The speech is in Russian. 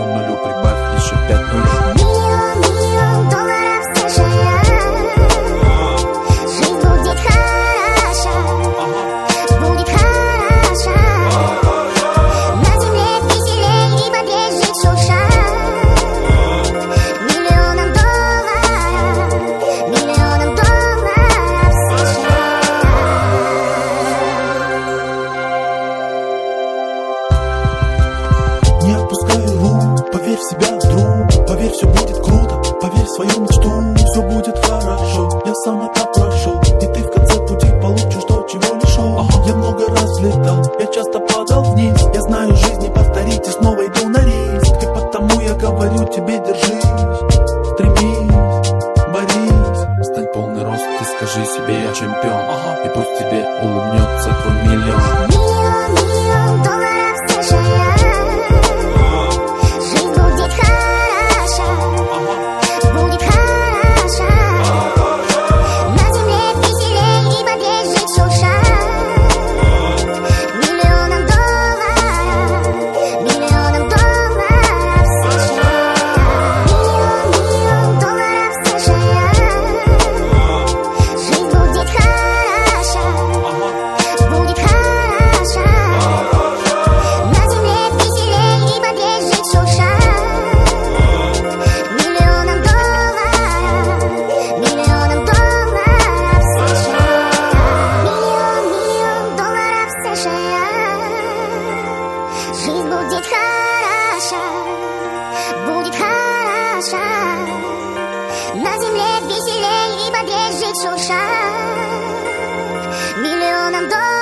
нулю прибавь еще 5 нулей. Миллион долларов США. Жизнь будет хороша, будет хороша. На земле веселей и бодрее жить шурша. Миллионом долларов США. Не отпускай рук, поверь в себя, друг. Поверь, все будет круто, поверь в свою мечту. Все будет хорошо, я сам это прошел. И ты в конце пути получишь то, чего не шел. Я много раз взлетал, я часто падал вниз. Я знаю, жизнь не повторить и снова иду на риск. И потому я говорю тебе, держись, стремись, борись. Стань полный рост и скажи себе, я чемпион. И пусть тебе улыбнется твой миллион. Миллион долларов США. Жизнь будет хороша, будет хороша. На земле веселей и бодрее жить шурша. Миллионом долларов США. Миллион долларов США. Жизнь будет хороша, будет хороша. На земле веселей и бодрее жить шурша. Миллионом долларов США. Миллион долларов США. Жизнь будет хороша, будет хороша. На земле веселей и бодрее жить шурша. Миллионом долларов